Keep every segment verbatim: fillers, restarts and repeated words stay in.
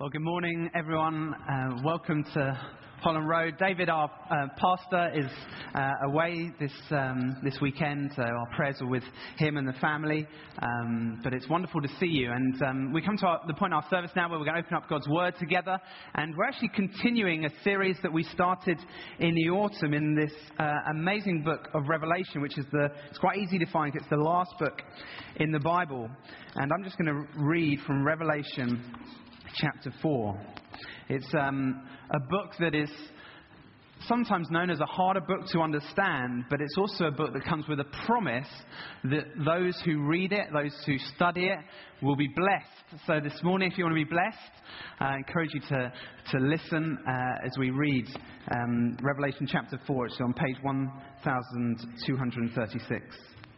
Well, good morning, everyone. Uh, welcome to Holland Road. David, our uh, pastor, is uh, away this um, this weekend. So our prayers are with him and the family. Um, but it's wonderful to see you. And um, we come to our, the point in our service now where we're going to open up God's Word together. And we're actually continuing a series that we started in the autumn in this uh, amazing book of Revelation, which is the, it's quite easy to find. It's the last book in the Bible. And I'm just going to read from Revelation chapter four. It's um, a book that is sometimes known as a harder book to understand, but it's also a book that comes with a promise that those who read it, those who study it, will be blessed. So this morning, if you want to be blessed, I encourage you to, to listen uh, as we read um, Revelation chapter four. It's on page one thousand two hundred thirty-six.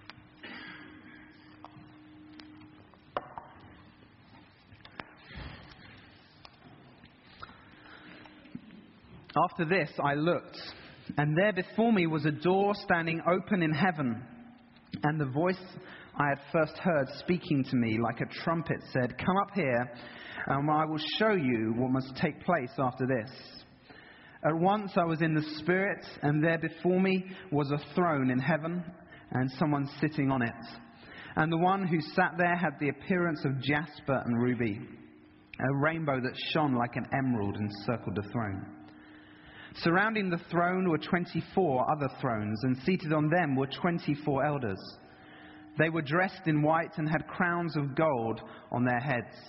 After this, I looked, and there before me was a door standing open in heaven. And the voice I had first heard speaking to me like a trumpet said, "Come up here, and I will show you what must take place after this." At once I was in the Spirit, and there before me was a throne in heaven, and someone sitting on it. And the one who sat there had the appearance of jasper and ruby. A rainbow that shone like an emerald encircled the throne. Surrounding the throne were twenty-four other thrones, and seated on them were twenty-four elders. They were dressed in white and had crowns of gold on their heads.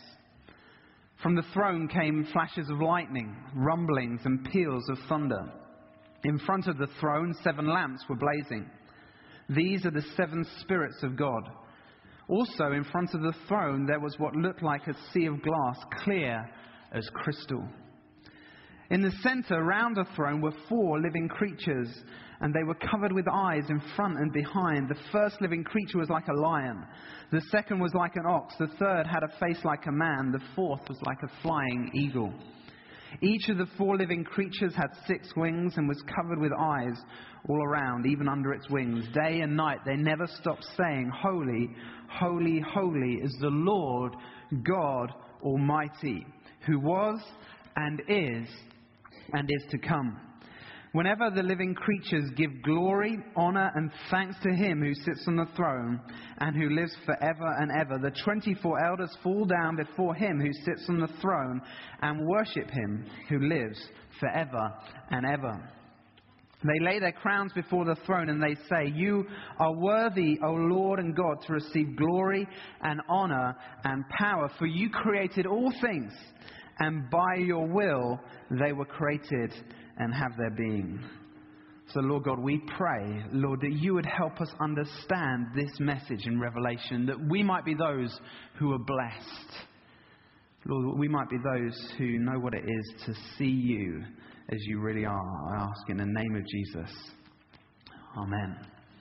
From the throne came flashes of lightning, rumblings and peals of thunder. In front of the throne, seven lamps were blazing. These are the seven spirits of God. Also, in front of the throne, there was what looked like a sea of glass, clear as crystal. In the center, around the throne, were four living creatures, and they were covered with eyes in front and behind. The first living creature was like a lion. The second was like an ox. The third had a face like a man. The fourth was like a flying eagle. Each of the four living creatures had six wings and was covered with eyes all around, even under its wings. Day and night they never stopped saying, "Holy, holy, holy is the Lord God Almighty, who was and is and is to come." Whenever the living creatures give glory, honor, and thanks to him who sits on the throne and who lives forever and ever, the twenty-four elders fall down before him who sits on the throne and worship him who lives forever and ever. They lay their crowns before the throne and they say, "You are worthy, O Lord and God, to receive glory and honor and power, for you created all things, and by your will they were created and have their being." So, Lord God, we pray, Lord, that you would help us understand this message in Revelation, that we might be those who are blessed. Lord, we might be those who know what it is to see you as you really are. I ask in the name of Jesus. Amen.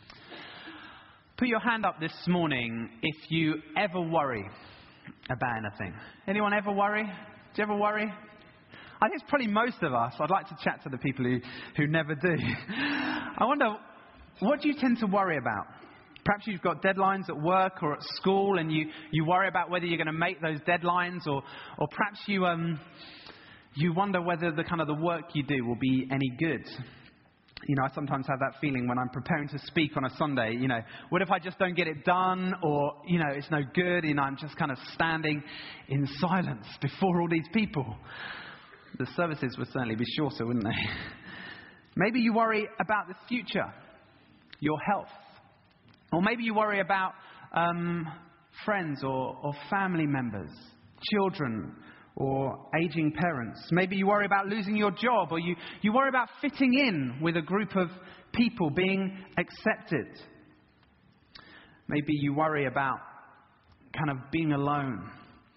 Put your hand up this morning if you ever worry about anything. Anyone ever worry? Do you ever worry? I think it's probably most of us. I'd like to chat to the people who, who never do. I wonder, what do you tend to worry about? Perhaps you've got deadlines at work or at school and you, you worry about whether you're going to make those deadlines, or or perhaps you um you wonder whether the kind of the work you do will be any good. You know, I sometimes have that feeling when I'm preparing to speak on a Sunday, you know, what if I just don't get it done, or, you know, it's no good, you know, I'm just kind of standing in silence before all these people. The services would certainly be shorter, wouldn't they? Maybe you worry about the future, your health. Or maybe you worry about um, friends or, or family members, children or aging parents. Maybe you worry about losing your job, or you, you worry about fitting in with a group of people, being accepted. Maybe you worry about kind of being alone,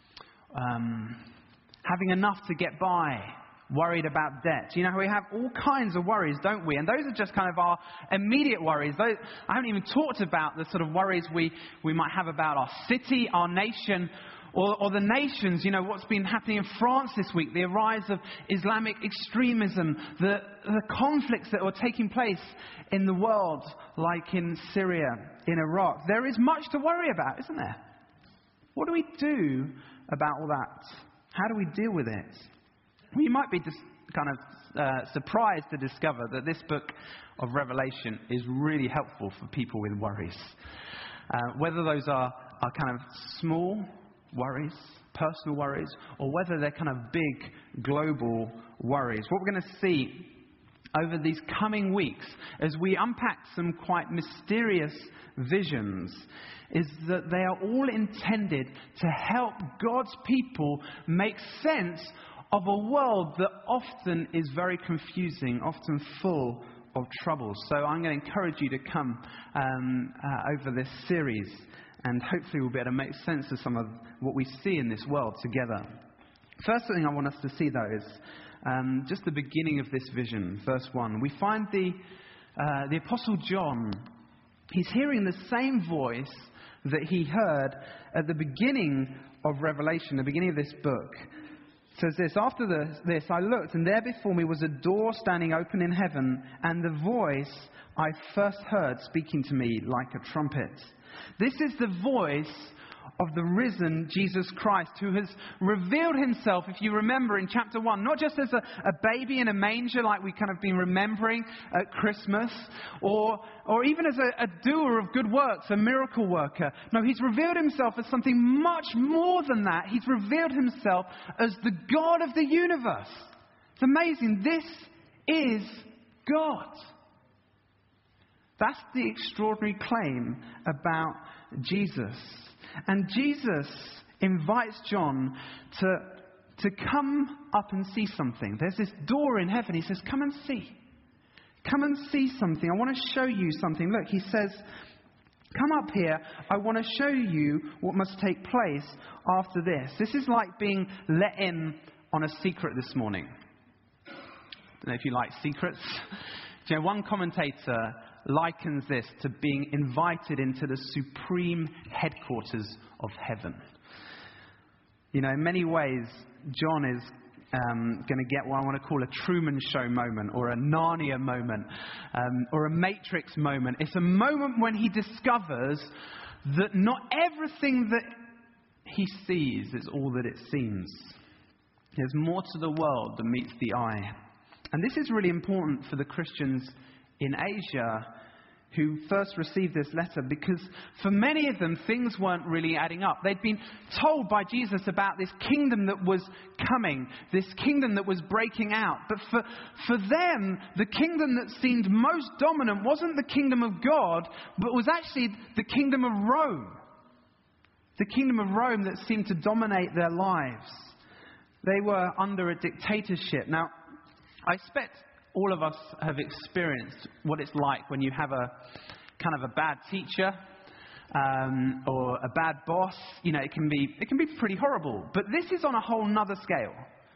um, having enough to get by, worried about debt. You know, we have all kinds of worries, don't we? And those are just kind of our immediate worries. Those, I haven't even talked about the sort of worries we, we might have about our city, our nation, or, or the nations. You know, what's been happening in France this week, the rise of Islamic extremism, the, the conflicts that are taking place in the world, like in Syria, in Iraq. There is much to worry about, isn't there? What do we do about all that? How do we deal with it? Well, you might be just kind of uh, surprised to discover that this book of Revelation is really helpful for people with worries. Uh, whether those are, are kind of small worries, personal worries, or whether they're kind of big global worries. What we're going to see over these coming weeks as we unpack some quite mysterious visions is that they are all intended to help God's people make sense of a world that often is very confusing, often full of trouble. So I'm going to encourage you to come um, uh, over this series, and hopefully we'll be able to make sense of some of what we see in this world together. First thing I want us to see, though, is um, just the beginning of this vision, verse one. We find the uh, the Apostle John. He's hearing the same voice that he heard at the beginning of Revelation, the beginning of this book. It says this, after the, this I looked, and there before me was a door standing open in heaven, and the voice I first heard speaking to me like a trumpet. This is the voice of the risen Jesus Christ, who has revealed himself, if you remember in chapter one, not just as a, a baby in a manger like we kind of been remembering at Christmas, or or even as a, a doer of good works, a miracle worker. No, he's revealed himself as something much more than that. He's revealed himself as the God of the universe. It's amazing. This is God. That's the extraordinary claim about Jesus. And Jesus invites John to, to come up and see something. There's this door in heaven. He says, come and see. Come and see something. I want to show you something. Look, he says, come up here. I want to show you what must take place after this. This is like being let in on a secret this morning. I don't know if you like secrets. You know, one commentator likens this to being invited into the supreme headquarters of heaven. You know, in many ways, John is um, going to get what I want to call a Truman Show moment, or a Narnia moment, um, or a Matrix moment. It's a moment when he discovers that not everything that he sees is all that it seems. There's more to the world than meets the eye. And this is really important for the Christians in Asia who first received this letter, because for many of them things weren't really adding up. They'd been told by Jesus about this kingdom that was coming, this kingdom that was breaking out. But for, for them, the kingdom that seemed most dominant wasn't the kingdom of God, but was actually the kingdom of Rome. The kingdom of Rome that seemed to dominate their lives. They were under a dictatorship. Now, I expect all of us have experienced what it's like when you have a kind of a bad teacher um, or a bad boss. You know, it can be it can be pretty horrible. But this is on a whole nother scale.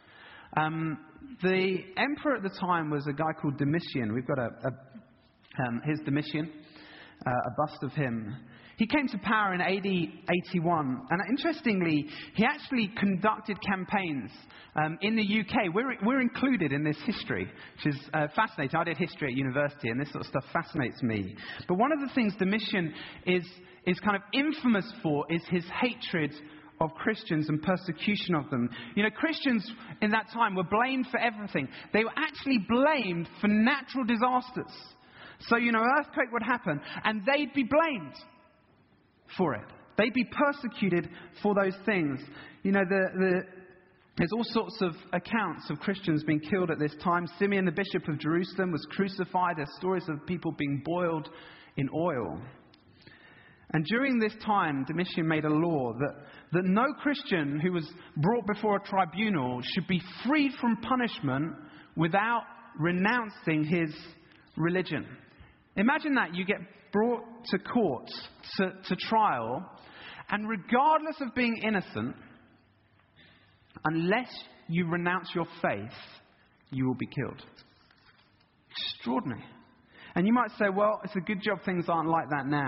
Um, the emperor at the time was a guy called Domitian. We've got a, a um, here's Domitian, uh, a bust of him. He came to power in A D eighty-one, and interestingly, he actually conducted campaigns um, in the U K. We're, we're included in this history, which is uh, fascinating. I did history at university, and this sort of stuff fascinates me. But one of the things Domitian is, is kind of infamous for is his hatred of Christians and persecution of them. You know, Christians in that time were blamed for everything. They were actually blamed for natural disasters. So, you know, an earthquake would happen, and they'd be blamed for it. They'd be persecuted for those things. You know, the, the, there's all sorts of accounts of Christians being killed at this time. Simeon, the bishop of Jerusalem, was crucified. There's stories of people being boiled in oil. And during this time, Domitian made a law that, that no Christian who was brought before a tribunal should be freed from punishment without renouncing his religion. Imagine that. You get brought to court, to, to trial, and regardless of being innocent, unless you renounce your faith, you will be killed. Extraordinary. And you might say, well, it's a good job things aren't like that now.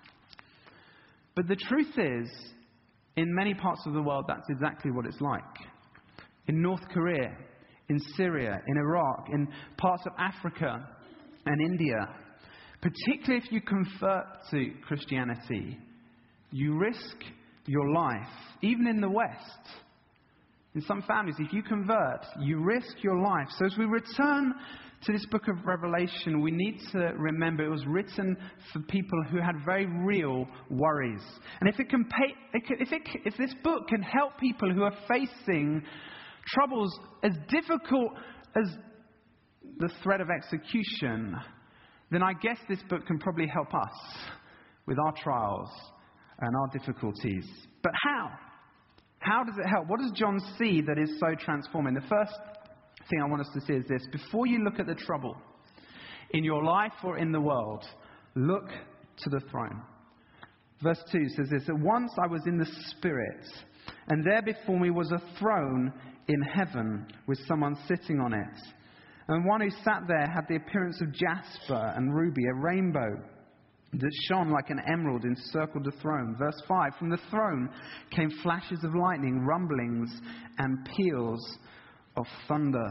But the truth is, in many parts of the world, that's exactly what it's like. In North Korea, in Syria, in Iraq, in parts of Africa and India, particularly if you convert to Christianity, you risk your life, even in the West, In some families, if you convert, you risk your life. So as we return to this book of Revelation, we need to remember it was written for people who had very real worries. And if it can pay, if it, if this book can help people who are facing troubles as difficult as the threat of execution, then I guess this book can probably help us with our trials and our difficulties. But how? How does it help? What does John see that is so transforming? The first thing I want us to see is this. Before you look at the trouble in your life or in the world, look to the throne. Verse two says this, that once I was in the Spirit, and there before me was a throne in heaven with someone sitting on it. And one who sat there had the appearance of jasper and ruby, a rainbow that shone like an emerald encircled the throne. Verse five, from the throne came flashes of lightning, rumblings and peals of thunder.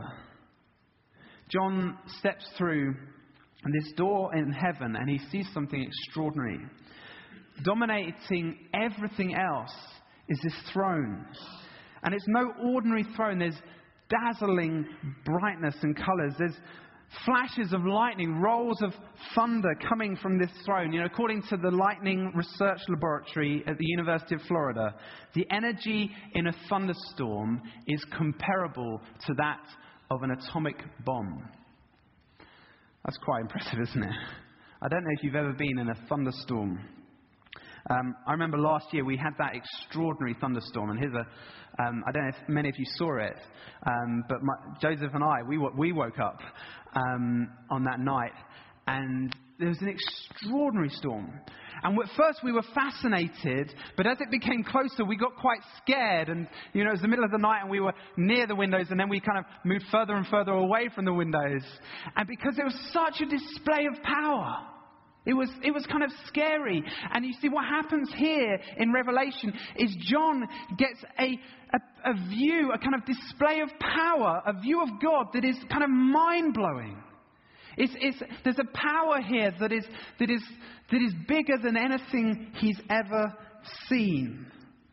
John steps through this door in heaven and he sees something extraordinary. Dominating everything else is this throne. And it's no ordinary throne. There's dazzling brightness and colours. There's flashes of lightning, rolls of thunder coming from this throne. You know, according to the Lightning Research Laboratory at the University of Florida, the energy in a thunderstorm is comparable to that of an atomic bomb. That's quite impressive, isn't it? I don't know if you've ever been in a thunderstorm. Um, I remember last year we had that extraordinary thunderstorm, and here's a, um, I don't know if many of you saw it, um, but my, Joseph and I, we, we woke up um, on that night, and there was an extraordinary storm. And at first we were fascinated, but as it became closer, we got quite scared. And, you know, it was the middle of the night and we were near the windows, and then we kind of moved further and further away from the windows. And because it was such a display of power, It was, it was kind of scary. And you see what happens here in Revelation is John gets a, a, a view, a kind of display of power, a view of God that is kind of mind-blowing. It's, it's, there's a power here that is, that, is, that is bigger than anything he's ever seen.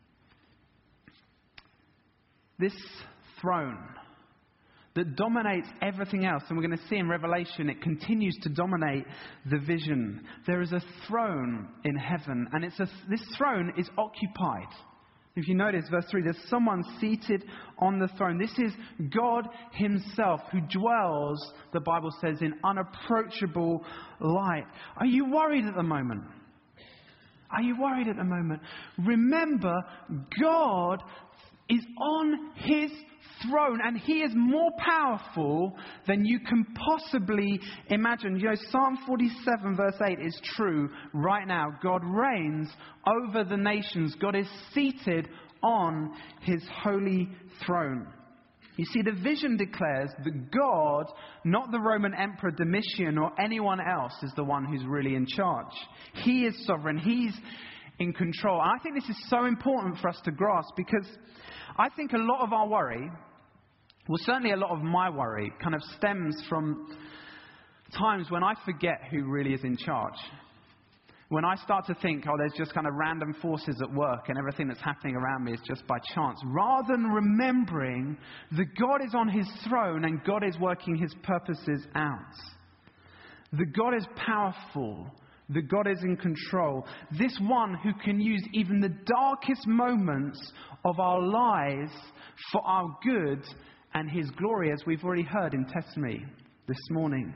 This throne that dominates everything else. And we're going to see in Revelation, it continues to dominate the vision. There is a throne in heaven, and it's a, this throne is occupied. If you notice, verse three, there's someone seated on the throne. This is God himself who dwells, the Bible says, in unapproachable light. Are you worried at the moment? Are you worried at the moment? Remember, God is on his throne, and he is more powerful than you can possibly imagine. You know, Psalm forty-seven verse eight is true right now. God reigns over the nations. God is seated on his holy throne. You see, the vision declares that God, not the Roman Emperor Domitian or anyone else, is the one who's really in charge. He is sovereign. He's in control. And I think this is so important for us to grasp, because I think a lot of our worry, well, certainly a lot of my worry, kind of stems from times when I forget who really is in charge. When I start to think, oh, there's just kind of random forces at work and everything that's happening around me is just by chance. Rather than remembering that God is on his throne and God is working his purposes out. That God is powerful. That God is in control. This one who can use even the darkest moments of our lives for our good and his glory, as we've already heard in testimony this morning.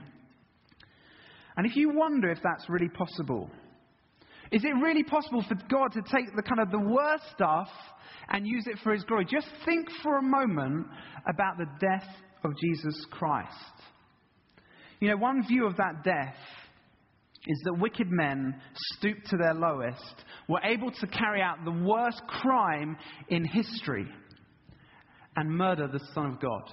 And if you wonder if that's really possible, is it really possible for God to take the kind of the worst stuff and use it for his glory? Just think for a moment about the death of Jesus Christ. You know, one view of that death is that wicked men, stooped to their lowest, were able to carry out the worst crime in history and murder the Son of God.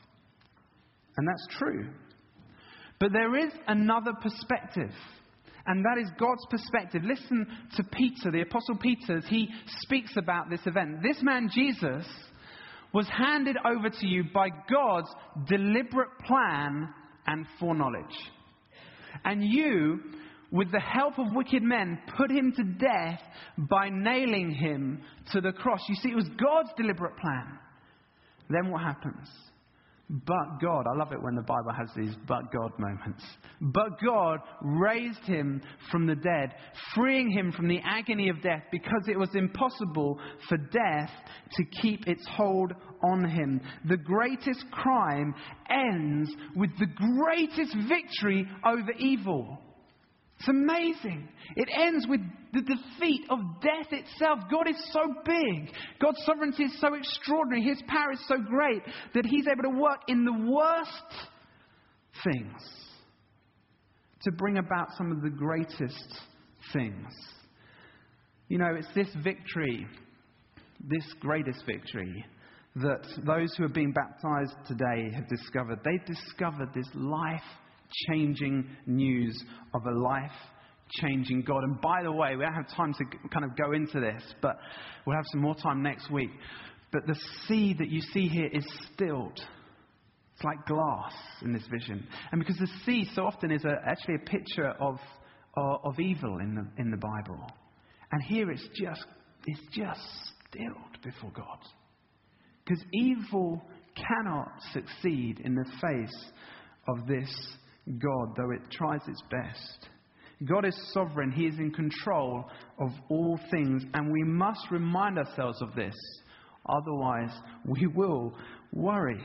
And that's true. But there is another perspective, and that is God's perspective. Listen to Peter, the Apostle Peter, as he speaks about this event. This man, Jesus, was handed over to you by God's deliberate plan and foreknowledge. And you, with the help of wicked men, put him to death by nailing him to the cross. You see, it was God's deliberate plan. then what happens? But God, I love it when the Bible has these but God moments. But God raised him from the dead, freeing him from the agony of death because it was impossible for death to keep its hold on him. The greatest crime ends with the greatest victory over evil. It's amazing. It ends with the defeat of death itself. God is so big. God's sovereignty is so extraordinary. His power is so great that he's able to work in the worst things to bring about some of the greatest things. You know, it's this victory, this greatest victory, that those who are being baptized today have discovered. They've discovered this life changing news of a life-changing God. And by the way, we don't have time to kind of go into this, but we'll have some more time next week. But the sea that you see here is stilled. It's like glass in this vision. And because the sea so often is a, actually a picture of, of, of evil in the, in the Bible. And here it's just, it's just stilled before God. Because evil cannot succeed in the face of this God, though it tries its best. God is sovereign. He is in control of all things. And we must remind ourselves of this. Otherwise, we will worry.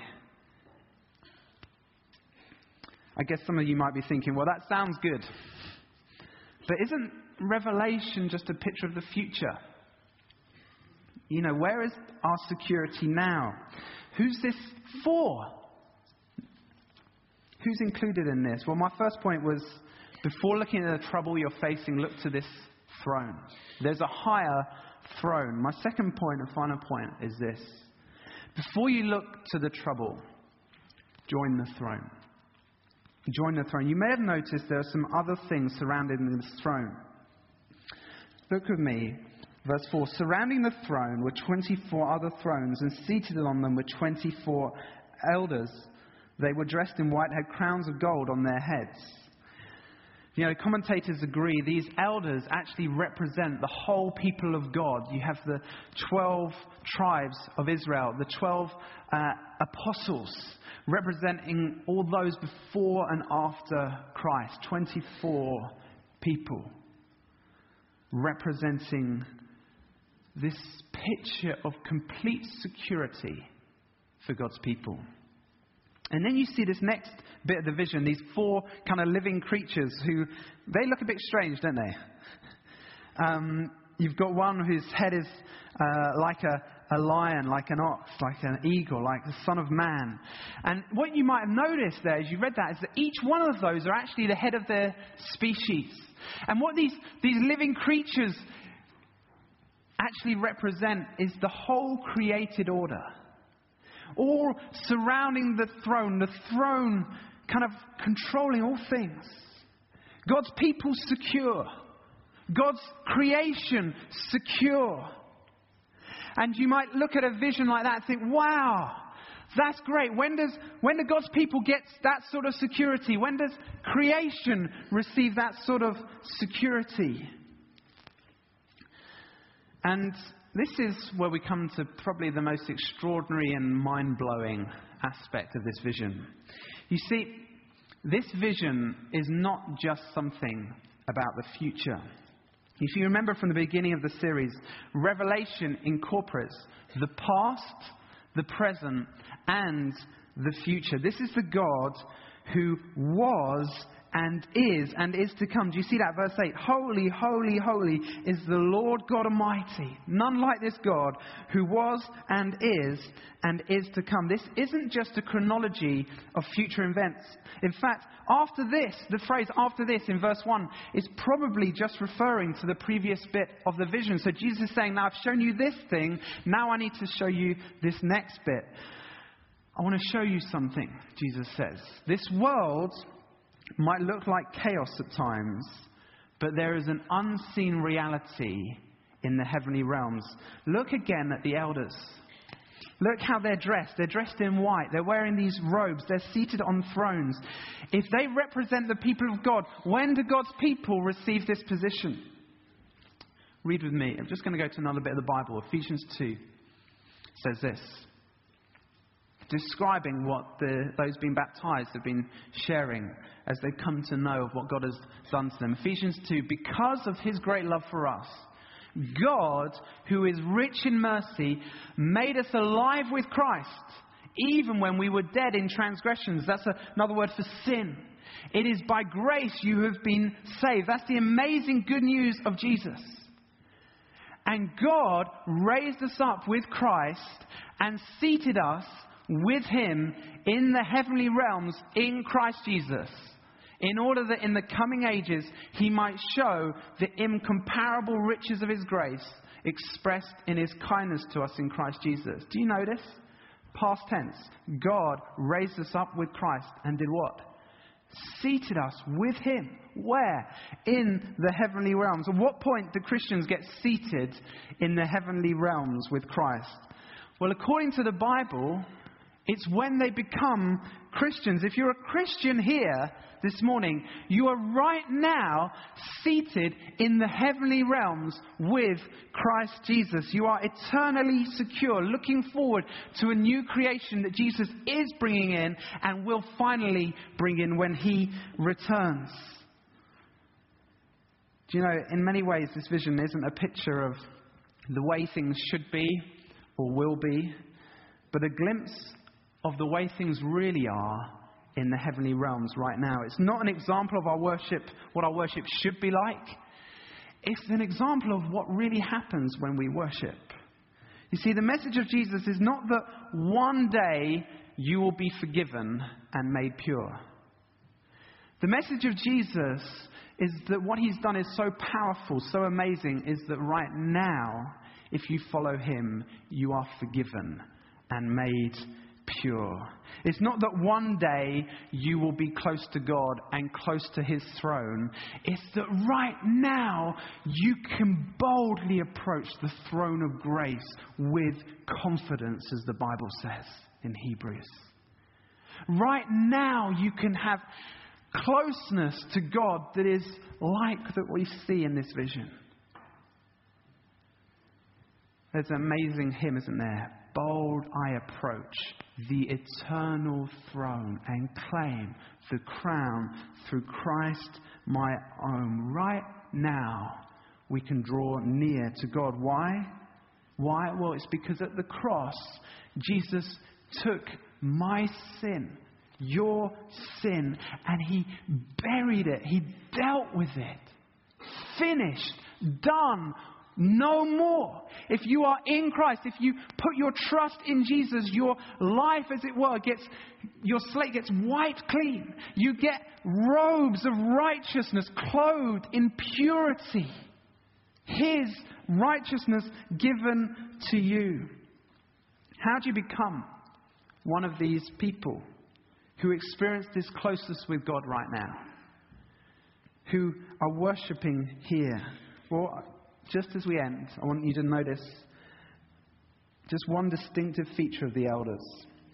I guess some of you might be thinking, well, that sounds good. But isn't Revelation just a picture of the future? You know, where is our security now? Who's this for? Who's included in this? Well, my first point was, before looking at the trouble you're facing, look to this throne. There's a higher throne. My second point and final point is this. Before you look to the trouble, join the throne. Join the throne. You may have noticed there are some other things surrounding this throne. Look with me. Verse four. Surrounding the throne were twenty-four other thrones, and seated on them were twenty-four elders. They were dressed in white, had crowns of gold on their heads. You know, commentators agree these elders actually represent the whole people of God. You have the twelve tribes of Israel, the twelve uh, apostles, representing all those before and after Christ. twenty-four people representing this picture of complete security for God's people. And then you see this next bit of the vision, these four kind of living creatures who, they look a bit strange, don't they? Um, you've got one whose head is uh, like a, a lion, like an ox, like an eagle, like the Son of Man. And what you might have noticed there as you read that is that each one of those are actually the head of their species. And what these, these living creatures actually represent is the whole created order. All surrounding the throne, the throne kind of controlling all things. God's people secure. God's creation secure. And you might look at a vision like that and think, wow, that's great. When does when do God's people get that sort of security? When does creation receive that sort of security? And this is where we come to probably the most extraordinary and mind-blowing aspect of this vision. You see, this vision is not just something about the future. If you remember from the beginning of the series, Revelation incorporates the past, the present, and the future. This is the God who was and is and is to come. Do you see that? Verse eight. Holy, holy, holy is the Lord God Almighty. None like this God who was and is and is to come. This isn't just a chronology of future events. In fact, after this, the phrase after this in verse one is probably just referring to the previous bit of the vision. So Jesus is saying, now I've shown you this thing. Now I need to show you this next bit. I want to show you something, Jesus says. This world might look like chaos at times, but there is an unseen reality in the heavenly realms. Look again at the elders. Look how they're dressed. They're dressed in white. They're wearing these robes. They're seated on thrones. If they represent the people of God, when do God's people receive this position? Read with me. I'm just going to go to another bit of the Bible. Ephesians two says this. describing what the, those being baptized have been sharing as they come to know of what God has done to them. Ephesians two, because of his great love for us, God, who is rich in mercy, made us alive with Christ, even when we were dead in transgressions. That's a, another word for sin. It is by grace you have been saved. That's the amazing good news of Jesus. And God raised us up with Christ and seated us with him in the heavenly realms in Christ Jesus, in order that in the coming ages he might show the incomparable riches of his grace expressed in his kindness to us in Christ Jesus. Do you notice? Past tense. God raised us up with Christ and did what? Seated us with him. Where? In the heavenly realms. At what point do Christians get seated in the heavenly realms with Christ? Well, according to the Bible, it's when they become Christians. If you're a Christian here this morning, you are right now seated in the heavenly realms with Christ Jesus. You are eternally secure, looking forward to a new creation that Jesus is bringing in and will finally bring in when he returns. Do you know, in many ways, this vision isn't a picture of the way things should be or will be, but a glimpse of the way things really are in the heavenly realms right now. It's not an example of our worship, what our worship should be like. It's an example of what really happens when we worship. You see, the message of Jesus is not that one day you will be forgiven and made pure. The message of Jesus is that what he's done is so powerful, so amazing, is that right now, if you follow him, you are forgiven and made pure. It's not that one day you will be close to God and close to his throne. It's that right now you can boldly approach the throne of grace with confidence, as the Bible says in Hebrews. Right now you can have closeness to God that is like that we see in this vision. There's an amazing hymn, isn't there? Bold I approach the eternal throne and claim the crown through Christ my own. Right now we can draw near to God. Why? Why? Well, it's because at the cross Jesus took my sin, your sin, and he buried it. He dealt with it. Finished. Done. No more. If you are in Christ, if you put your trust in Jesus, your life, as it were, gets, your slate gets wiped clean. You get robes of righteousness, clothed in purity. His righteousness given to you. How do you become one of these people who experience this closeness with God right now? Who are worshipping here? Well, just as we end, I want you to notice just one distinctive feature of the elders.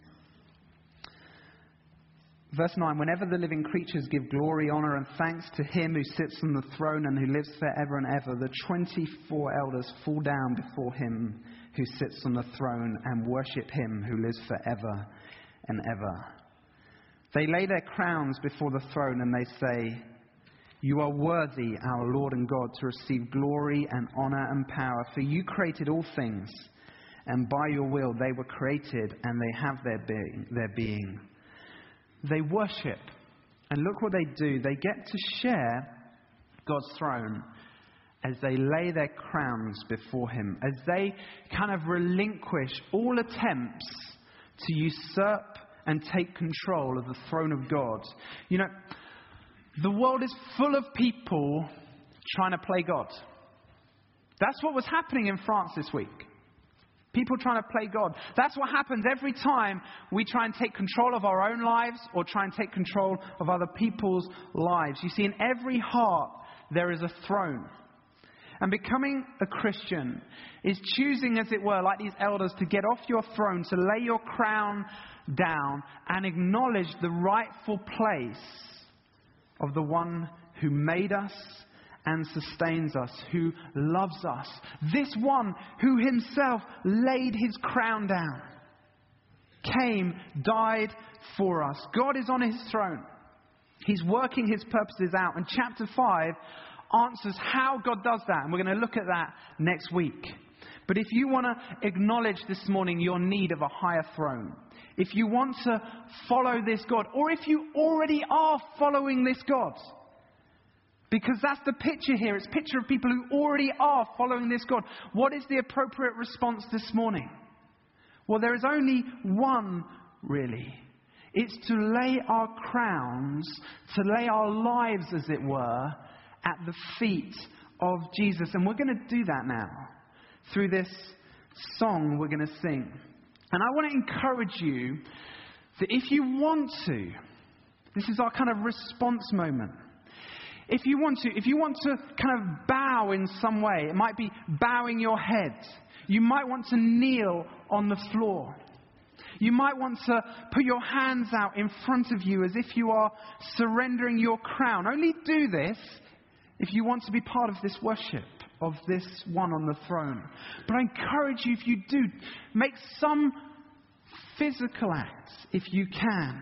Verse nine, whenever the living creatures give glory, honor, and thanks to him who sits on the throne and who lives forever and ever, the twenty-four elders fall down before him who sits on the throne and worship him who lives forever and ever. They lay their crowns before the throne and they say, you are worthy, our Lord and God, to receive glory and honor and power, for you created all things, and by your will they were created, and they have their being. Their being. They worship, and look what they do. They get to share God's throne as they lay their crowns before him, as they kind of relinquish all attempts to usurp and take control of the throne of God. You know, the world is full of people trying to play God. That's what was happening in France this week. People trying to play God. That's what happens every time we try and take control of our own lives or try and take control of other people's lives. You see, in every heart there is a throne. And becoming a Christian is choosing, as it were, like these elders, to get off your throne, to lay your crown down and acknowledge the rightful place of the one who made us and sustains us, who loves us. This one who himself laid his crown down. came, died for us. God is on his throne. He's working his purposes out. And chapter five answers how God does that. And we're going to look at that next week. But if you want to acknowledge this morning your need of a higher throne, if you want to follow this God, or if you already are following this God, because that's the picture here. It's a picture of people who already are following this God. What is the appropriate response this morning? Well, there is only one, really. It's to lay our crowns, to lay our lives, as it were, at the feet of Jesus. And we're going to do that now through this song we're going to sing. And I want to encourage you that if you want to, this is our kind of response moment. If you want to, if you want to kind of bow in some way, it might be bowing your head. You might want to kneel on the floor. You might want to put your hands out in front of you as if you are surrendering your crown. Only do this if you want to be part of this worship of this one on the throne. But I encourage you, if you do, make some physical acts if you can.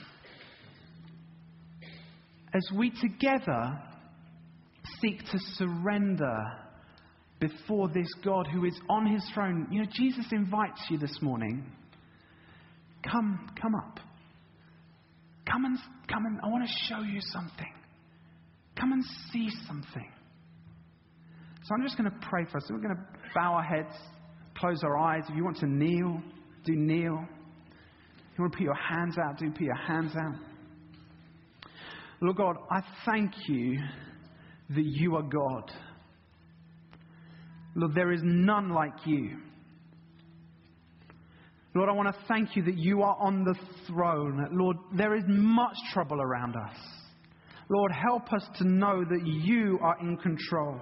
As we together seek to surrender before this God who is on his throne. You know, Jesus invites you this morning. Come, come up. Come and, come and, I want to show you something. Come and see something. So I'm just going to pray for us. So we're going to bow our heads, close our eyes. If you want to kneel, do kneel. If you want to put your hands out, do put your hands out. Lord God, I thank you that you are God. Lord, there is none like you. Lord, I want to thank you that you are on the throne. Lord, there is much trouble around us. Lord, help us to know that you are in control.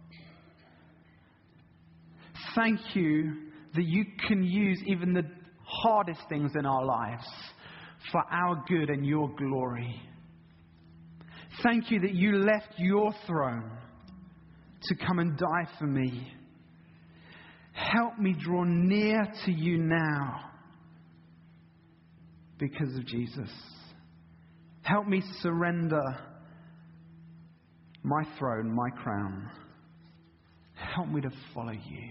Thank you that you can use even the hardest things in our lives for our good and your glory. Thank you that you left your throne to come and die for me. Help me draw near to you now because of Jesus. Help me surrender my throne, my crown. Help me to follow you.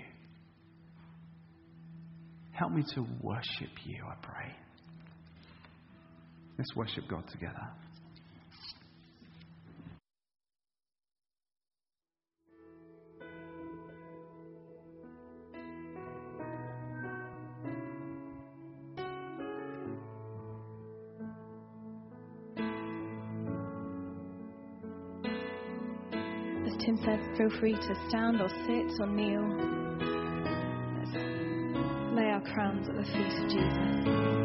Help me to worship you, I pray. Let's worship God together. Tim said, feel free to stand or sit or kneel. Let's lay our crowns at the feet of Jesus.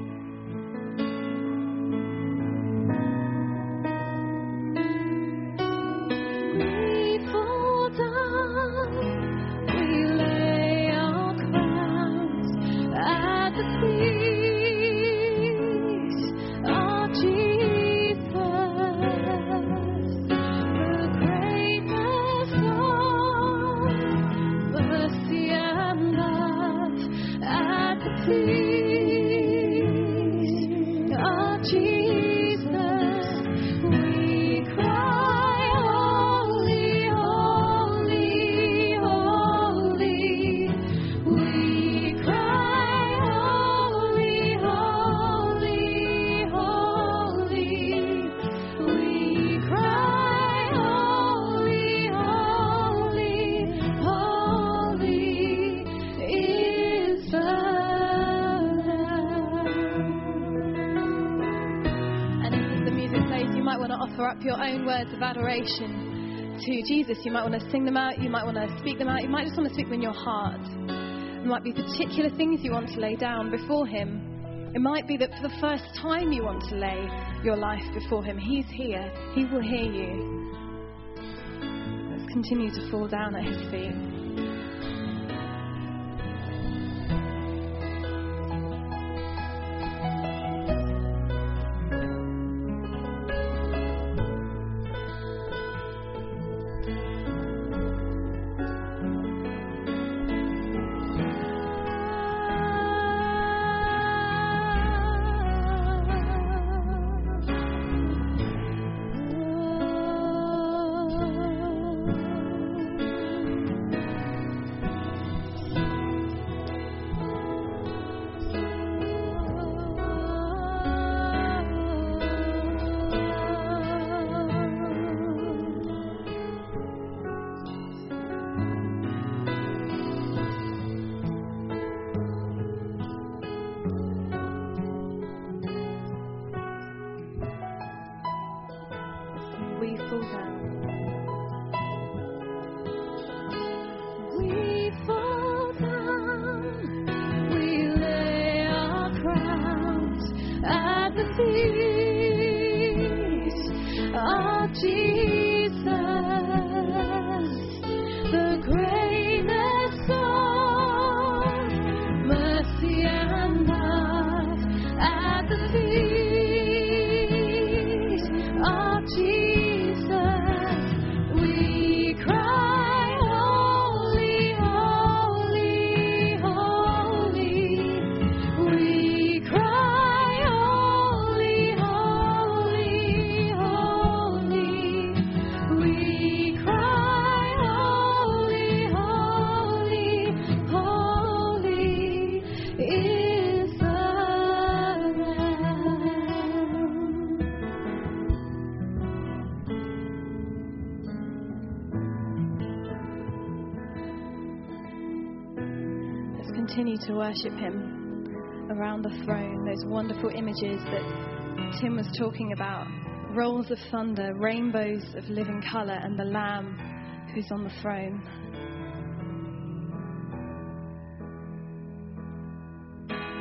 Up your own words of adoration to Jesus. You might want to sing them out, you might want to speak them out, you might just want to speak them in your heart. There might be particular things you want to lay down before him. It might be that for the first time you want to lay your life before him. He's here, he will hear you. Let's continue to fall down at his feet. Continue to worship him around the throne. Those wonderful images that Tim was talking about, rolls of thunder, rainbows of living colour, and the Lamb who's on the throne.